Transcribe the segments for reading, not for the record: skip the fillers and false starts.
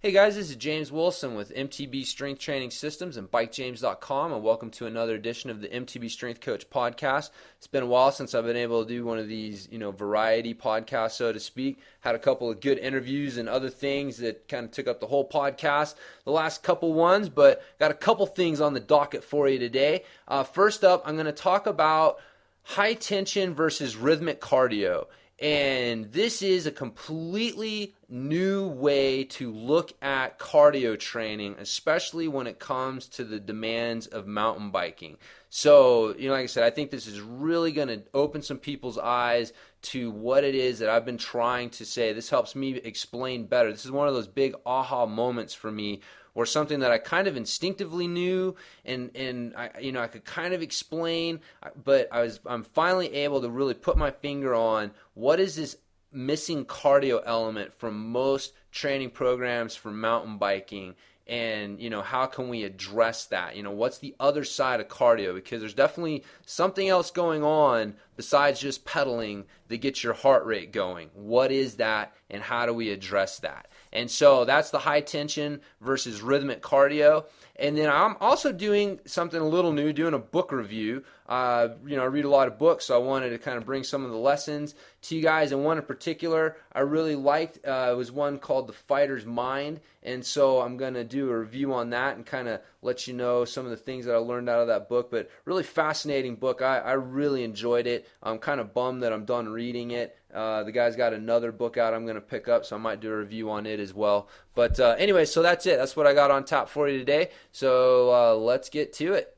Hey guys, this is James Wilson with MTB Strength Training Systems and BikeJames.com, and welcome to another edition of the MTB Strength Coach podcast. It's been a while since I've been able to do one of these, variety podcasts, so to speak. Had a couple of good interviews and other things that kind of took up the whole podcast, the last couple ones, but got a couple things on the docket for you today. First up, I'm going to talk about high tension versus rhythmic cardio. And this is a completely new way to look at cardio training, especially when it comes to the demands of mountain biking. So, like I said, I think this is really going to open some people's eyes to what it is that I've been trying to say. This helps me explain better. This is one of those big aha moments for me, or something that I kind of instinctively knew and I could kind of explain, but I'm finally able to really put my finger on what is this missing cardio element from most training programs for mountain biking, and how can we address that? What's the other side of cardio? Because there's definitely something else going on besides just pedaling that gets your heart rate going. What is that, and how do we address that? And so that's the high tension versus rhythmic cardio. And then I'm also doing something a little new, doing a book review. I read a lot of books, so I wanted to kind of bring some of the lessons to you guys. And one in particular I really liked was one called The Fighter's Mind. And so I'm going to do a review on that and kind of let you know some of the things that I learned out of that book. But really fascinating book. I really enjoyed it. I'm kind of bummed that I'm done reading it. The guy's got another book out I'm going to pick up, so I might do a review on it as well. But anyway, so that's it. That's what I got on tap for you today. So let's get to it.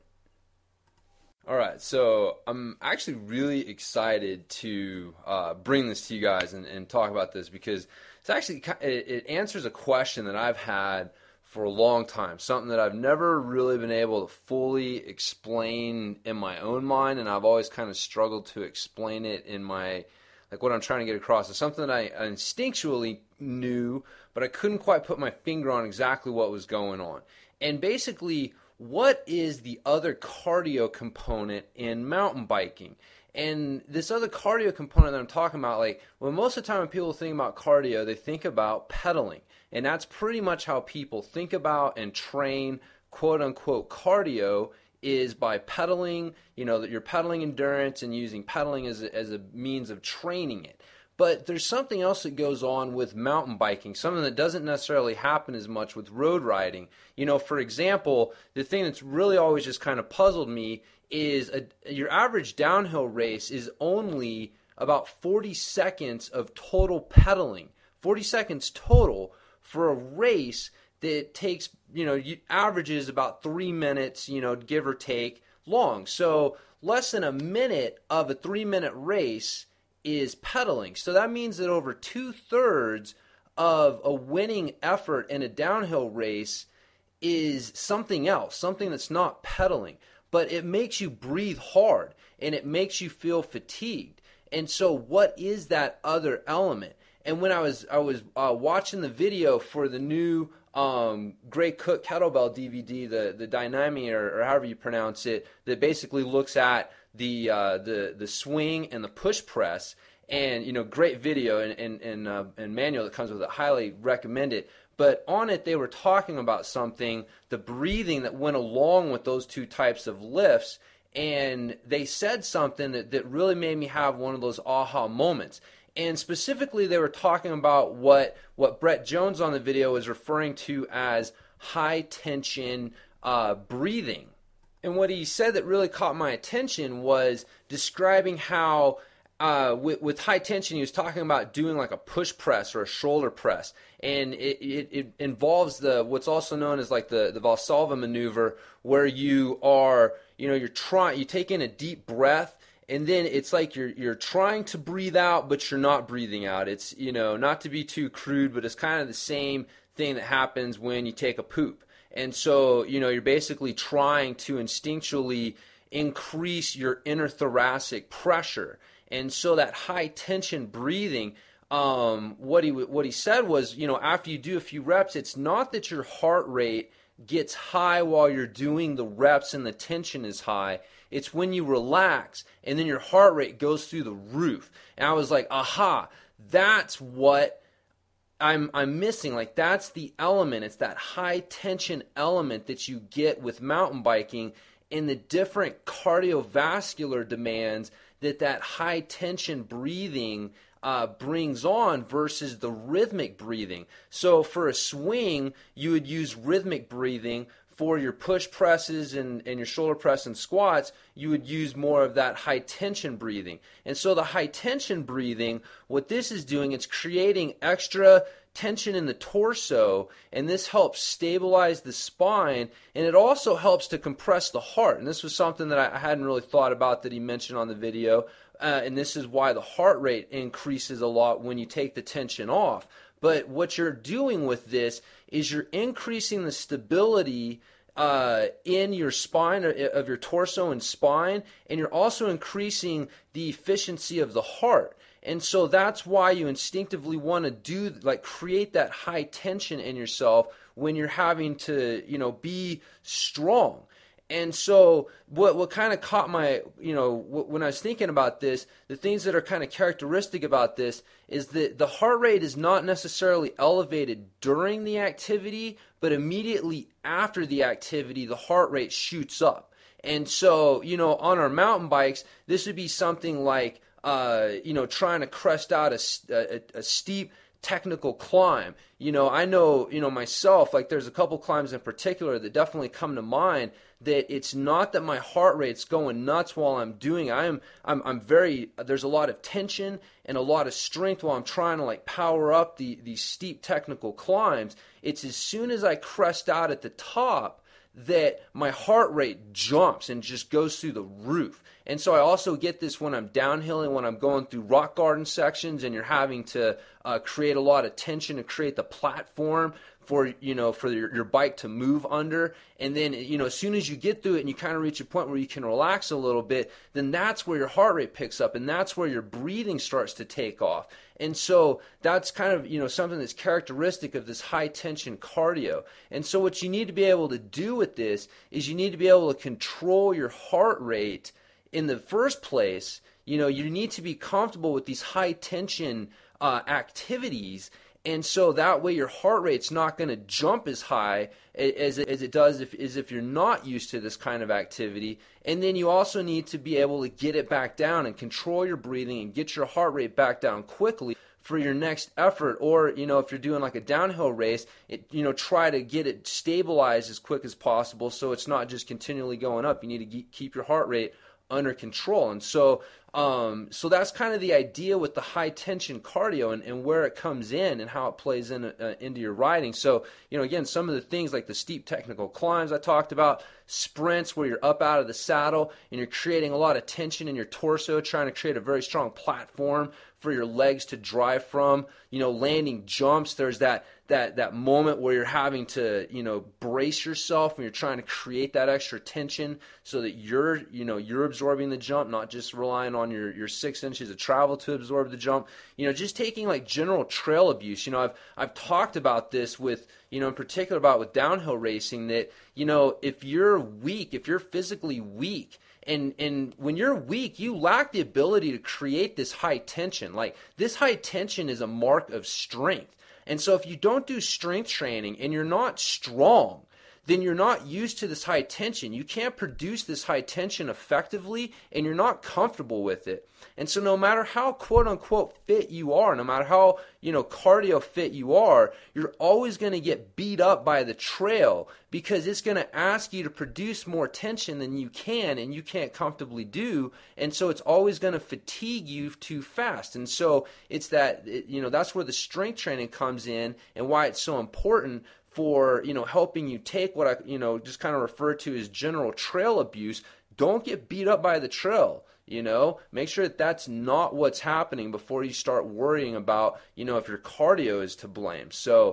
All right, so I'm actually really excited to bring this to you guys and talk about this, because it's actually it answers a question that I've had for a long time, something that I've never really been able to fully explain in my own mind, and I've always kind of struggled to explain it in my, like, what I'm trying to get across. It's something that I instinctually knew, but I couldn't quite put my finger on exactly what was going on. And basically, what is the other cardio component in mountain biking? And this other cardio component that I'm talking about, most of the time when people think about cardio, they think about pedaling. And that's pretty much how people think about and train quote-unquote cardio, is by pedaling, that you're pedaling endurance and using pedaling as a means of training it. But there's something else that goes on with mountain biking, something that doesn't necessarily happen as much with road riding. For example, the thing that's really always just kind of puzzled me is your average downhill race is only about 40 seconds of total pedaling, 40 seconds total for a race that takes, averages about 3 minutes, give or take, long. So less than a minute of a 3-minute race is pedaling. So that means that over 2/3 of a winning effort in a downhill race is something else, something that's not pedaling. But it makes you breathe hard, and it makes you feel fatigued. And so what is that other element? And when I was watching the video for the new Gray Cook kettlebell DVD, the Dynami, or however you pronounce it, that basically looks at the swing and the push press, and great video and manual that comes with it. Highly recommend it. But on it, they were talking about something, the breathing that went along with those two types of lifts, and they said something that really made me have one of those aha moments. And specifically, they were talking about what Brett Jones on the video was referring to as high tension breathing. And what he said that really caught my attention was describing how with high tension, he was talking about doing like a push press or a shoulder press. And it involves what's also known as like the Valsalva maneuver, where you are, you take in a deep breath, and then it's like you're trying to breathe out, but you're not breathing out. It's, not to be too crude, but it's kind of the same thing that happens when you take a poop. And so, you're basically trying to instinctually increase your inner thoracic pressure. And so that high tension breathing, what he said was, after you do a few reps, it's not that your heart rate gets high while you're doing the reps and the tension is high. It's when you relax and then your heart rate goes through the roof. And I was like, aha, that's what I'm missing. Like, that's the element. It's that high tension element that you get with mountain biking, and the different cardiovascular demands that high tension breathing brings on versus the rhythmic breathing. So for a swing, you would use rhythmic breathing. For your push presses and your shoulder press and squats, you would use more of that high tension breathing. And so the high tension breathing, what this is doing, it's creating extra tension in the torso, and this helps stabilize the spine, and it also helps to compress the heart. And this was something that I hadn't really thought about that he mentioned on the video, and this is why the heart rate increases a lot when you take the tension off. But what you're doing with this is you're increasing the stability in your spine, of your torso and spine, and you're also increasing the efficiency of the heart. And so that's why you instinctively want to create that high tension in yourself when you're having to, be strong. And so what kind of caught my, when I was thinking about this, the things that are kind of characteristic about this is that the heart rate is not necessarily elevated during the activity, but immediately after the activity, the heart rate shoots up. And so, on our mountain bikes, this would be something like, trying to crest out a steep technical climb. I know, myself, like there's a couple climbs in particular that definitely come to mind that it's not that my heart rate's going nuts while I'm doing it. There's a lot of tension and a lot of strength while I'm trying to power up these steep technical climbs. It's as soon as I crest out at the top that my heart rate jumps and just goes through the roof. And so I also get this when I'm downhilling, when I'm going through rock garden sections and you're having to create a lot of tension to create the platform for your bike to move under. And then, as soon as you get through it and you kind of reach a point where you can relax a little bit, then that's where your heart rate picks up and that's where your breathing starts to take off. And so that's kind of, something that's characteristic of this high tension cardio. And so what you need to be able to do with this is you need to be able to control your heart rate in the first place. You need to be comfortable with these high tension activities. And so that way your heart rate's not going to jump as high as it does if you're not used to this kind of activity. And then you also need to be able to get it back down and control your breathing and get your heart rate back down quickly for your next effort. Or, if you're doing like a downhill race, try to get it stabilized as quick as possible so it's not just continually going up. You need to keep your heart rate under control. And so that's kind of the idea with the high tension cardio and where it comes in and how it plays into your riding. So, again, some of the things like the steep technical climbs I talked about, sprints where you're up out of the saddle and you're creating a lot of tension in your torso, trying to create a very strong platform for your legs to drive from, landing jumps. There's that moment where you're having to, brace yourself and you're trying to create that extra tension so that you're absorbing the jump, not just relying on your 6 inches of travel to absorb the jump. Just taking like general trail abuse. I've talked about this with, in particular about with downhill racing that, if you're weak, if you're physically weak, and when you're weak, you lack the ability to create this high tension. Like, this high tension is a mark of strength. And so if you don't do strength training and you're not strong, then you're not used to this high tension. You can't produce this high tension effectively, and you're not comfortable with it. And so no matter how quote-unquote fit you are, no matter how, cardio fit you are, you're always going to get beat up by the trail because it's going to ask you to produce more tension than you can and you can't comfortably do. And so it's always going to fatigue you too fast. And so it's that's where the strength training comes in and why it's so important for, helping you take what I, just kind of refer to as general trail abuse. Don't get beat up by the trail. Make sure that that's not what's happening before you start worrying about, if your cardio is to blame. So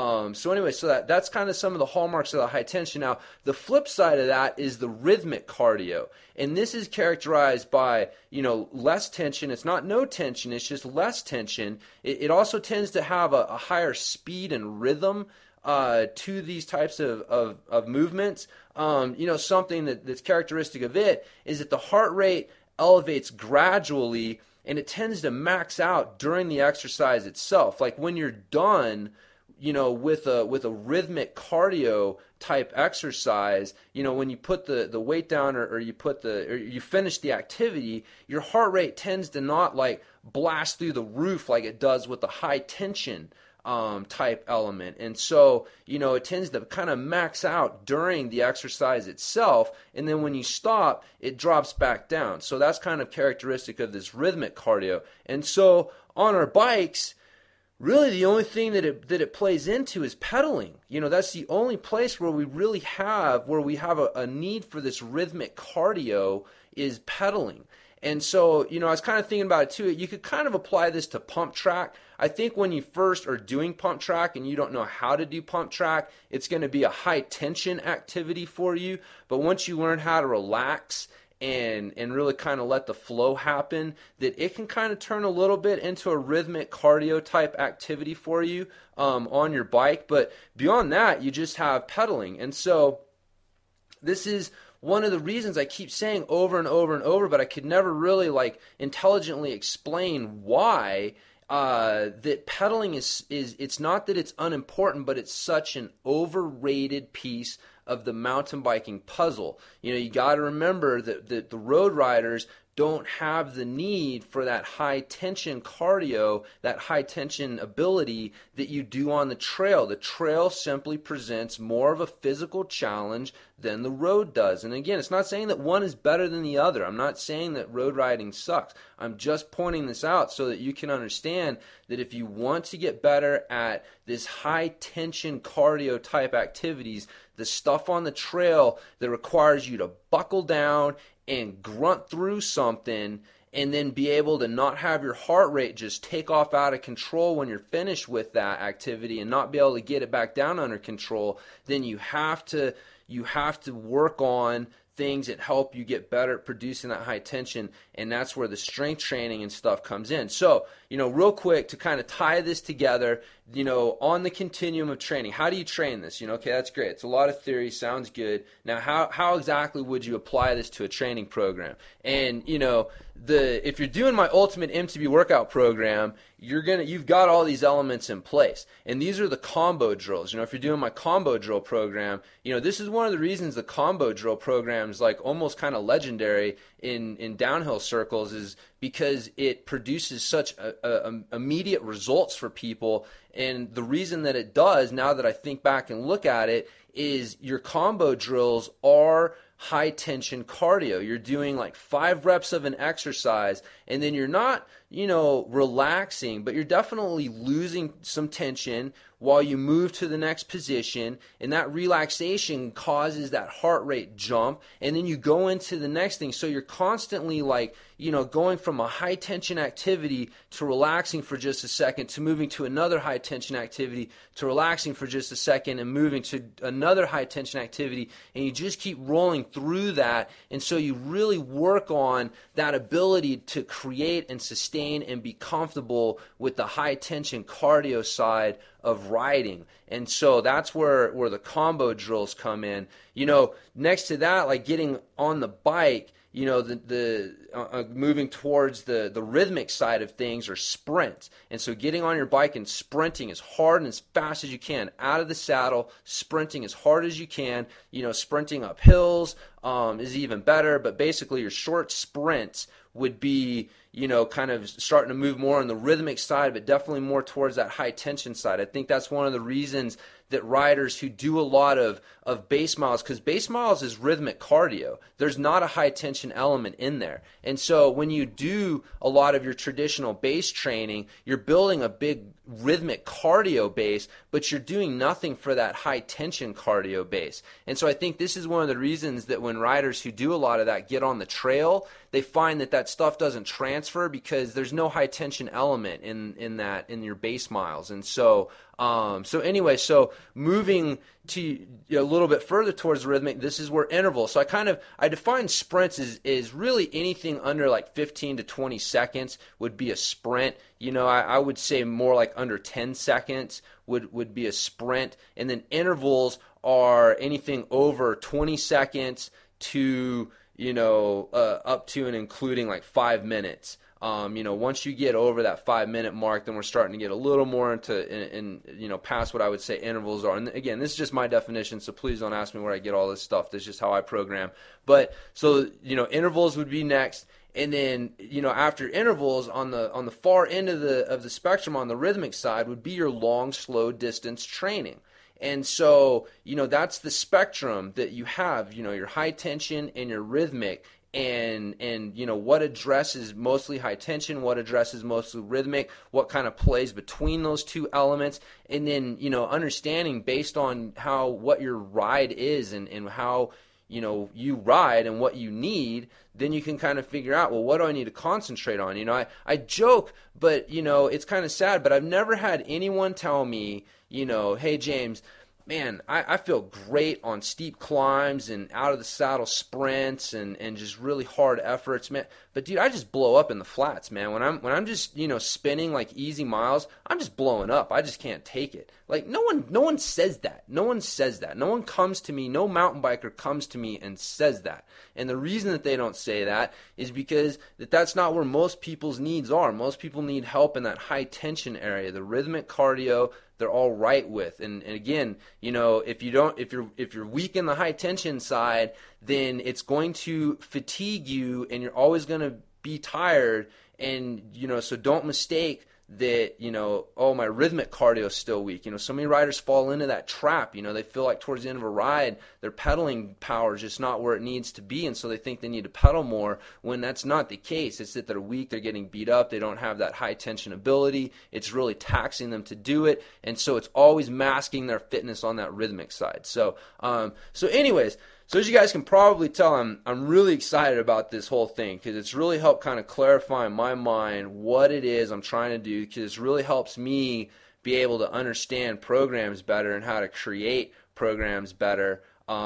that's kind of some of the hallmarks of the high tension. Now, the flip side of that is the rhythmic cardio. And this is characterized by, less tension. It's not no tension. It's just less tension. It also tends to have a higher speed and rhythm to these types of movements. Something that's characteristic of it is that the heart rate elevates gradually and it tends to max out during the exercise itself. Like when you're done, with a rhythmic cardio type exercise, when you put the weight down or you finish the activity, your heart rate tends to not like blast through the roof like it does with the high tension type element. And so, it tends to kind of max out during the exercise itself, and then when you stop, it drops back down. So that's kind of characteristic of this rhythmic cardio. And so on our bikes, really the only thing that it plays into is pedaling. That's the only place where we have a need for this rhythmic cardio is pedaling. And so, I was kind of thinking about it too. You could kind of apply this to pump track. I think when you first are doing pump track and you don't know how to do pump track, it's going to be a high tension activity for you. But once you learn how to relax and really kind of let the flow happen, that it can kind of turn a little bit into a rhythmic cardio type activity for you on your bike. But beyond that, you just have pedaling. And so this is one of the reasons I keep saying over and over and over, but I could never really like intelligently explain why that pedaling is it's not that it's unimportant, but it's such an overrated piece of the mountain biking puzzle. You got to remember that the road riders don't have the need for that high tension cardio, that high tension ability that you do on the trail. The trail simply presents more of a physical challenge than the road does. And again, it's not saying that one is better than the other. I'm not saying that road riding sucks. I'm just pointing this out so that you can understand that if you want to get better at this high tension cardio type activities, the stuff on the trail that requires you to buckle down and grunt through something and then be able to not have your heart rate just take off out of control when you're finished with that activity and not be able to get it back down under control, then you have to work on things that help you get better at producing that high tension, and that's where the strength training and stuff comes in. So, real quick to kind of tie this together, on the continuum of training, how do you train this? Okay, that's great. It's a lot of theory, sounds good. Now, how exactly would you apply this to a training program? And, if you're doing my Ultimate MTB workout program, you've got all these elements in place. And these are the combo drills. If you're doing my combo drill program, this is one of the reasons the combo drill program is like almost kind of legendary in downhill circles, is because it produces such immediate results for people. And the reason that it does, now that I think back and look at it, is your combo drills are high tension cardio. You're doing like 5 reps of an exercise, and then you're not, relaxing, but you're definitely losing some tension while you move to the next position, and that relaxation causes that heart rate jump, and then you go into the next thing. So you're constantly like, going from a high tension activity to relaxing for just a second, to moving to another high tension activity, to relaxing for just a second, and moving to another high tension activity, and you just keep rolling through that. And so you really work on that ability to create and sustain and be comfortable with the high tension cardio side of riding. And so that's where the combo drills come in. Next to that, like getting on the bike, moving towards the rhythmic side of things are sprints. And so getting on your bike and sprinting as hard and as fast as you can, out of the saddle, sprinting as hard as you can, sprinting up hills is even better. But basically your short sprints would be, kind of starting to move more on the rhythmic side, but definitely more towards that high tension side. I think that's one of the reasons that riders who do a lot of base miles, because base miles is rhythmic cardio, there's not a high tension element in there. And so when you do a lot of your traditional base training, you're building a big rhythmic cardio base, but you're doing nothing for that high tension cardio base. And so I think this is one of the reasons that when riders who do a lot of that get on the trail, they find that stuff doesn't transfer because there's no high tension element in your base miles. And so so moving to a little bit further towards rhythmic, this is where intervals. So I define sprints as really anything under like 15 to 20 seconds would be a sprint. I would say more like under 10 seconds would be a sprint. And then intervals are anything over 20 seconds to up to and including like 5 minutes. Once you get over that 5-minute mark, then we're starting to get a little more into past what I would say intervals are. And again, this is just my definition, so please don't ask me where I get all this stuff. This is just how I program. But so intervals would be next, and then after intervals on the far end of the spectrum on the rhythmic side would be your long, slow distance training. And so that's the spectrum that you have. Your high tension and your rhythmic. And what addresses mostly high tension, what addresses mostly rhythmic, what kind of plays between those two elements, and then understanding based on what your ride is and how you ride and what you need, then you can kind of figure out, well, what do I need to concentrate on? I joke, but it's kind of sad, but I've never had anyone tell me, hey James, man, I feel great on steep climbs and out of the saddle sprints and just really hard efforts, man. But dude, I just blow up in the flats, man. When I'm just spinning like easy miles, I'm just blowing up. I just can't take it. Like no one says that. No one says that. No one comes to me. No mountain biker comes to me and says that. And the reason that they don't say that is because that's not where most people's needs are. Most people need help in that high tension area, the rhythmic cardio. They're all right with, and again, if you're weak in the high tension side, then it's going to fatigue you, and you're always going to be tired, and so don't mistake that my rhythmic cardio is still weak. So many riders fall into that trap. They feel like towards the end of a ride their pedaling power is just not where it needs to be, and so they think they need to pedal more when that's not the case. It's that they're weak, they're getting beat up, they don't have that high tension ability. It's really taxing them to do it, and so it's always masking their fitness on that rhythmic side. So anyways, so as you guys can probably tell, I'm really excited about this whole thing because it's really helped kind of clarify in my mind what it is I'm trying to do, because it really helps me be able to understand programs better and how to create programs better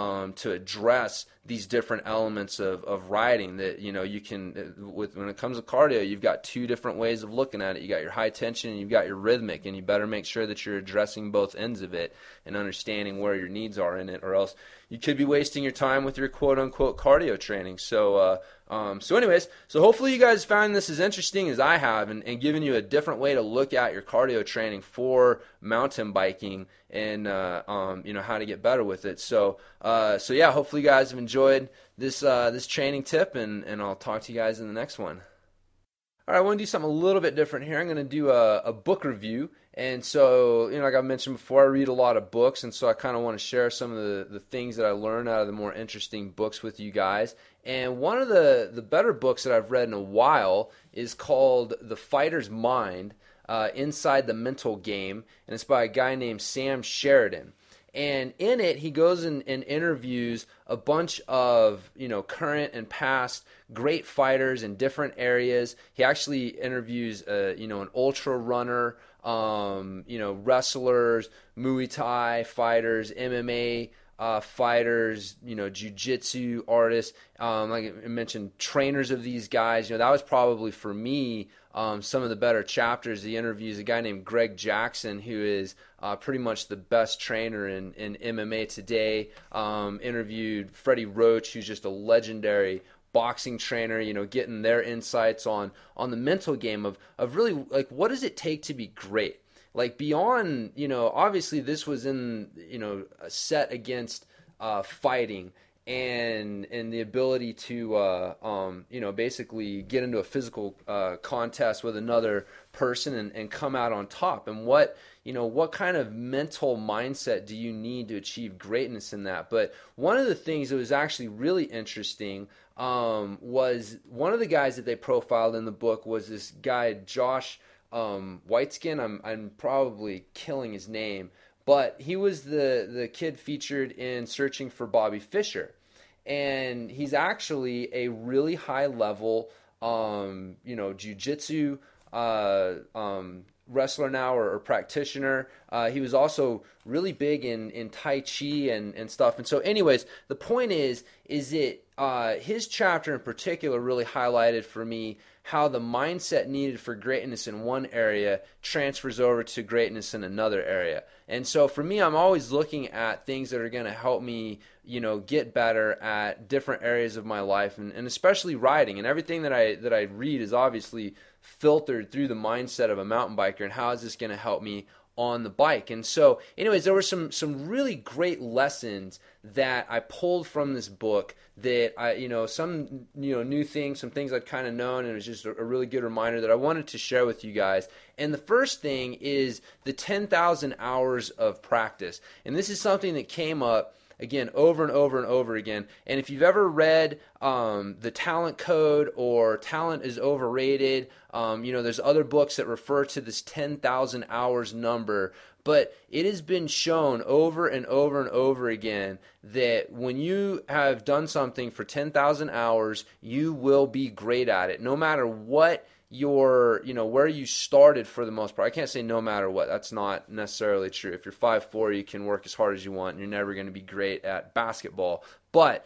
to address these different elements of riding that you can when it comes to cardio. You've got two different ways of looking at it. You got your high tension and you've got your rhythmic, and you better make sure that you're addressing both ends of it and understanding where your needs are in it, or else you could be wasting your time with your quote-unquote cardio training. So anyways, so hopefully you guys found this as interesting as I have, and giving you a different way to look at your cardio training for mountain biking and how to get better with it. So yeah, hopefully you guys have enjoyed this training tip, and I'll talk to you guys in the next one. All right, I want to do something a little bit different here. I'm going to do a book review. And so, like I mentioned before, I read a lot of books, and so I kind of want to share some of the things that I learned out of the more interesting books with you guys. And one of the better books that I've read in a while is called The Fighter's Mind, Inside the Mental Game, and it's by a guy named Sam Sheridan. And in it, he goes and interviews a bunch of, current and past great fighters in different areas. He actually interviews, an ultra runner, wrestlers, Muay Thai fighters, MMA fighters, jiu-jitsu artists, like I mentioned, trainers of these guys. That was probably for me some of the better chapters. He interviews a guy named Greg Jackson, who is pretty much the best trainer in MMA today. Interviewed Freddie Roach, who's just a legendary boxing trainer, getting their insights on the mental game of really, like, what does it take to be great? Like, beyond, obviously this was in, a set against fighting and the ability to, basically get into a physical contest with another person and come out on top. And what kind of mental mindset do you need to achieve greatness in that? But one of the things that was actually really interesting was one of the guys that they profiled in the book was this guy, Josh Whiteskin. I'm probably killing his name, but he was the kid featured in Searching for Bobby Fischer. And he's actually a really high level, jiu-jitsu wrestler now or practitioner. He was also really big in Tai Chi and stuff. And so anyways, the point is that his chapter in particular really highlighted for me how the mindset needed for greatness in one area transfers over to greatness in another area. And so for me, I'm always looking at things that are going to help me, get better at different areas of my life, and especially riding. And everything that I read is obviously filtered through the mindset of a mountain biker, and how is this going to help me on the bike. And so anyways, there were some really great lessons that I pulled from this book that some new things, some things I'd kind of known, and it was just a really good reminder that I wanted to share with you guys. And the first thing is the 10,000 hours of practice. And this is something that came up again over and over and over again. And if you've ever read The Talent Code or Talent is Overrated, there's other books that refer to this 10,000 hours number. But it has been shown over and over and over again that when you have done something for 10,000 hours, you will be great at it, no matter what where you started for the most part. I can't say no matter what. That's not necessarily true. If you're 5'4", you can work as hard as you want, and you're never going to be great at basketball. But,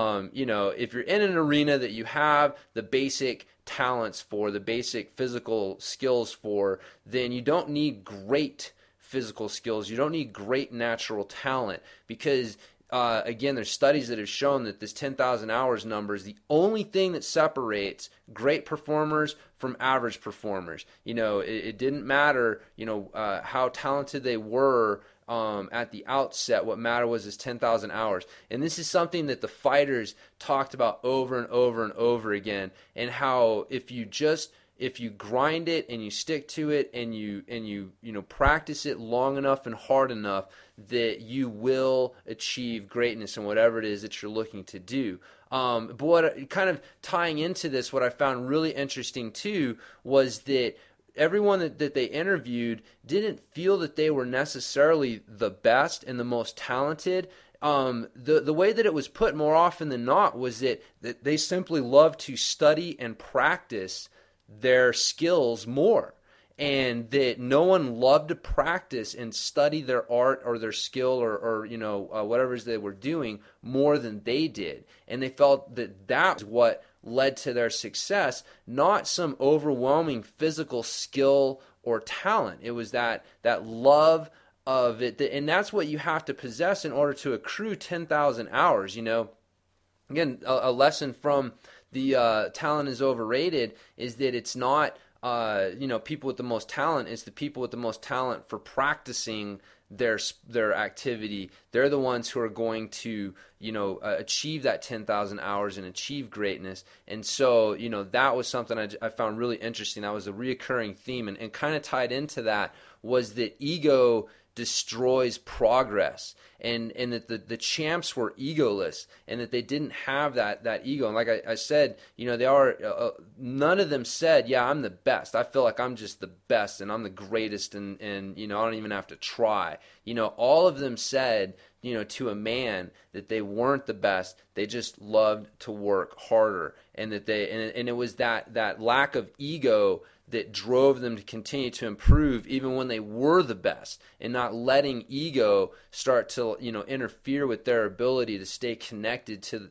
if you're in an arena that you have the basic talents for, the basic physical skills for, then you don't need great physical skills. You don't need great natural talent, because again, there's studies that have shown that this 10,000 hours number is the only thing that separates great performers from average performers. It didn't matter, how talented they were at the outset. What mattered was this 10,000 hours. And this is something that the fighters talked about over and over and over again, and how if you grind it and you stick to it and you practice it long enough and hard enough, that you will achieve greatness in whatever it is that you're looking to do. But what kind of tying into this, what I found really interesting too, was that everyone that they interviewed didn't feel that they were necessarily the best and the most talented. The way that it was put more often than not was that they simply love to study and practice their skills more, and that no one loved to practice and study their art or their skill or whatever it is they were doing more than they did. And they felt that was what led to their success, not some overwhelming physical skill or talent. It was that love of it, and that's what you have to possess in order to accrue 10,000 hours. Again, a lesson from the Talent is Overrated is that it's not people with the most talent. It's the people with the most talent for practicing their activity. They're the ones who are going to achieve that 10,000 hours and achieve greatness. And so that was something I found really interesting. That was a reoccurring theme, and kind of tied into that was that ego destroys progress, and that the champs were egoless, and that they didn't have that ego. And like I said, they are none of them said, yeah, I'm the best. I feel like I'm just the best and I'm the greatest, and I don't even have to try. All of them said, to a man, that they weren't the best. They just loved to work harder, and that and it was that lack of ego that drove them to continue to improve even when they were the best, and not letting ego start to interfere with their ability to stay connected to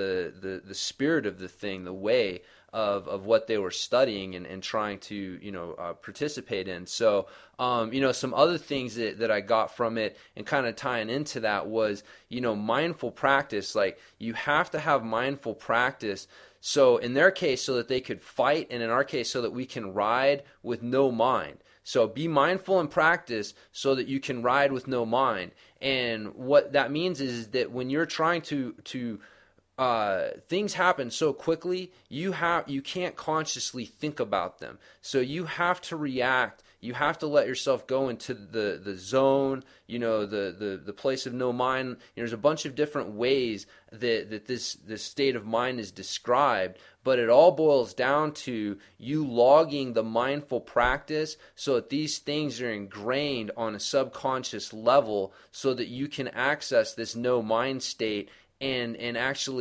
the spirit of the thing, the way of what they were studying and trying to participate in. So some other things that I got from it, and kind of tying into that, was mindful practice. Like, you have to have mindful practice. So in their case, so that they could fight, and in our case, so that we can ride with no mind. So be mindful in practice so that you can ride with no mind. And what that means is that when you're trying to things happen so quickly, you can't consciously think about them. So you have to react. You have to let yourself go into the zone, the place of no mind. There's a bunch of different ways that this state of mind is described, but it all boils down to you logging the mindful practice so that these things are ingrained on a subconscious level, so that you can access this no mind state and actually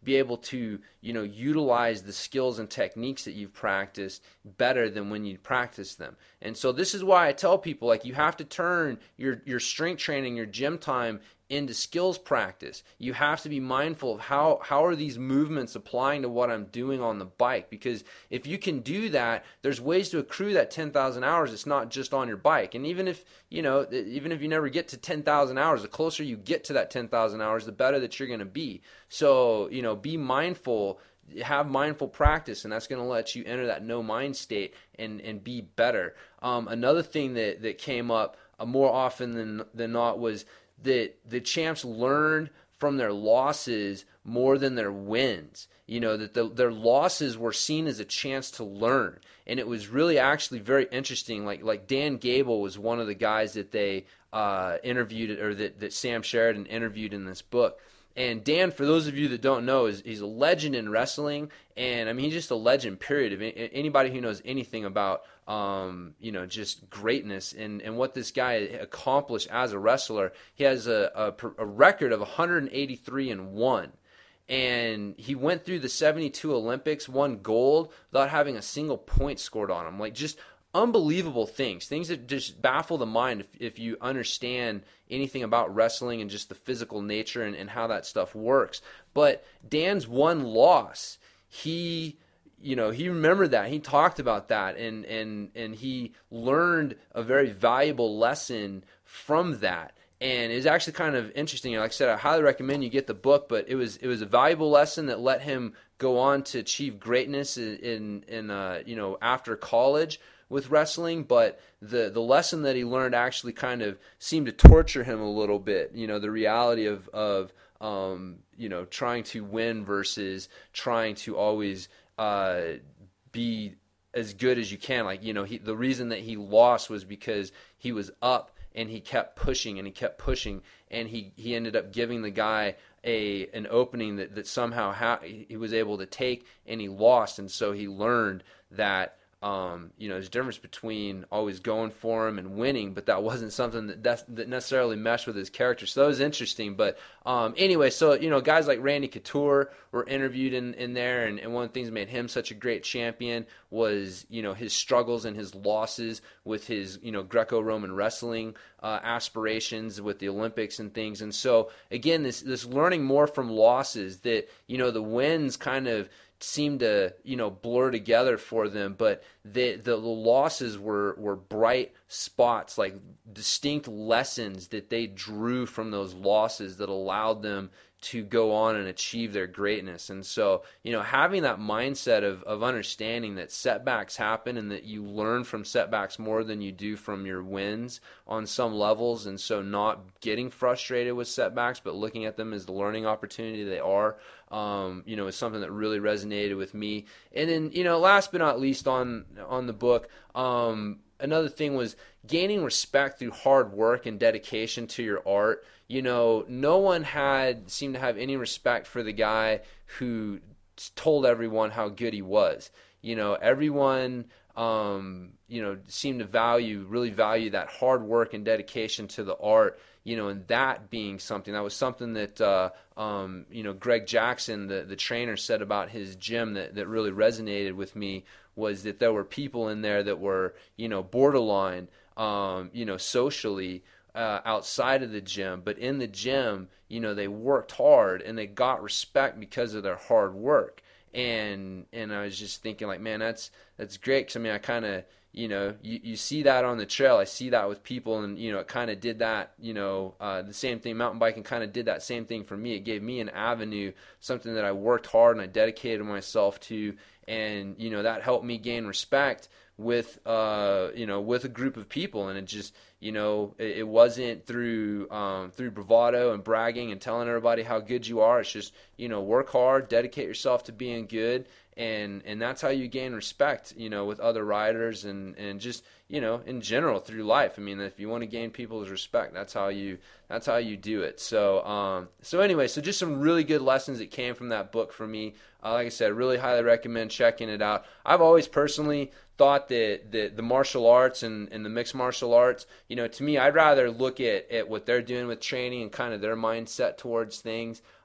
be able to, utilize the skills and techniques that you've practiced better than when you practice them. And so this is why I tell people, like, you have to turn your strength training, your gym time into skills practice. You have to be mindful of how are these movements applying to what I'm doing on the bike, because if you can do that, there's ways to accrue that 10,000 hours. It's not just on your bike. And even if you never get to 10,000 hours, the closer you get to that 10,000 hours, the better that you're going to be. So, be mindful, have mindful practice, and that's going to let you enter that no mind state and be better. Another thing that came up more often than not was that the champs learned from their losses more than their wins. That their losses were seen as a chance to learn. And it was really actually very interesting. Like Dan Gable was one of the guys that they interviewed, or that Sam Sheridan interviewed in this book. And Dan, for those of you that don't know, he's a legend in wrestling, and I mean, he's just a legend, period. If anybody who knows anything about just greatness and what this guy accomplished as a wrestler, he has a record of 183-1. And he went through the 72 Olympics, won gold without having a single point scored on him. Like, just unbelievable things that just baffle the mind if you understand anything about wrestling and just the physical nature and how that stuff works. But Dan's one loss, he remembered that. He talked about that, and he learned a very valuable lesson from that. And it was actually kind of interesting. Like I said, I highly recommend you get the book, but it was a valuable lesson that let him go on to achieve greatness in after college with wrestling. But the lesson that he learned actually kind of seemed to torture him a little bit. The reality of trying to win versus trying to always be as good as you can. Like, the reason that he lost was because he was up and he kept pushing and he kept pushing, and he ended up giving the guy an opening that somehow he was able to take, and he lost. And so he learned that there's a difference between always going for him and winning, but that wasn't something that necessarily meshed with his character. So that was interesting. But anyway, so guys like Randy Couture were interviewed in there, and one of the things that made him such a great champion was his struggles and his losses with his Greco-Roman wrestling aspirations with the Olympics and things. And so again, this learning more from losses, that the wins kind of seemed to blur together for them, but the losses were bright spots, like distinct lessons that they drew from those losses that allowed them to go on and achieve their greatness. And so, having that mindset of understanding that setbacks happen and that you learn from setbacks more than you do from your wins on some levels, and so not getting frustrated with setbacks, but looking at them as the learning opportunity they are, is something that really resonated with me. And then, last but not least on the book, another thing was gaining respect through hard work and dedication to your art. No one seemed to have any respect for the guy who told everyone how good he was. Everyone, seemed to really value that hard work and dedication to the art, and that being something that was something that, Greg Jackson, the trainer, said about his gym that really resonated with me, was that there were people in there that were, borderline, socially, outside of the gym, but in the gym, they worked hard and they got respect because of their hard work. And I was just thinking, like, man, that's great. 'Cause I mean, I kind of, you see that on the trail. I see that with people, and it kind of did that. The same thing. Mountain biking kind of did that same thing for me. It gave me an avenue, something that I worked hard and I dedicated myself to, and that helped me gain respect with with a group of people. And it just it wasn't through bravado and bragging and telling everybody how good you are. It's just work hard, dedicate yourself to being good, and that's how you gain respect with other riders and just in general through life. I mean, if you want to gain people's respect, that's how you do it. So anyway, so just some really good lessons that came from that book for me. Like I said, really highly recommend checking it out. I've always personally thought that the martial arts and the mixed martial arts, to me, I'd rather look at what they're doing with training and kind of their mindset towards things.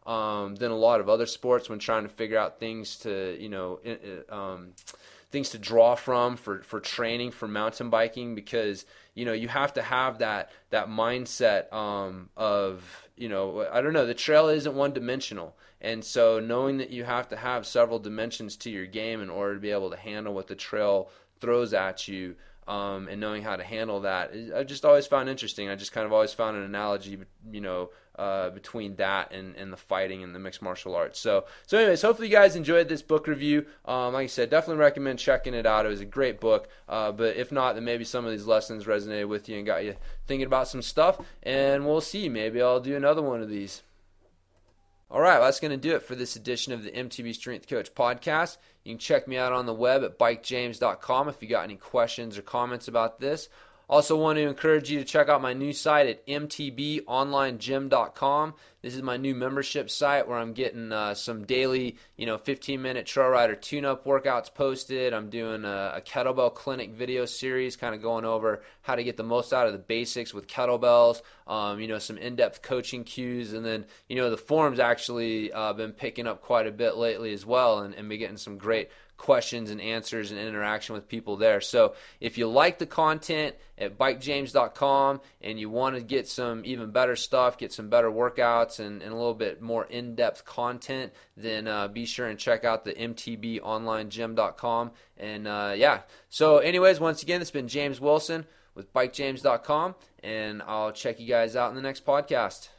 than a lot of other sports when trying to figure out things to, things to draw from for training for mountain biking, because you have to have that mindset of, I don't know, the trail isn't one dimensional, and so knowing that you have to have several dimensions to your game in order to be able to handle what the trail throws at you, and knowing how to handle that, I just always found interesting. I just kind of always found an analogy, between that and the fighting and the mixed martial arts. So anyways, hopefully you guys enjoyed this book review. Like I said, definitely recommend checking it out. It was a great book. But if not, then maybe some of these lessons resonated with you and got you thinking about some stuff. And we'll see. Maybe I'll do another one of these. All right, well, that's going to do it for this edition of the MTB Strength Coach podcast. You can check me out on the web at bikejames.com if you got any questions or comments about this. Also want to encourage you to check out my new site at mtbonlinegym.com. This is my new membership site where I'm getting some daily, 15-minute trail rider tune-up workouts posted. I'm doing a kettlebell clinic video series, kind of going over how to get the most out of the basics with kettlebells, some in-depth coaching cues, and then, the forum's actually been picking up quite a bit lately as well, and been getting some great questions and answers and interaction with people there. So if you like the content at bikejames.com and you want to get some even better stuff, get some better workouts and a little bit more in-depth content, then be sure and check out the mtbonlinegym.com. And so anyways, once again, it's been James Wilson with bikejames.com, and I'll check you guys out in the next podcast.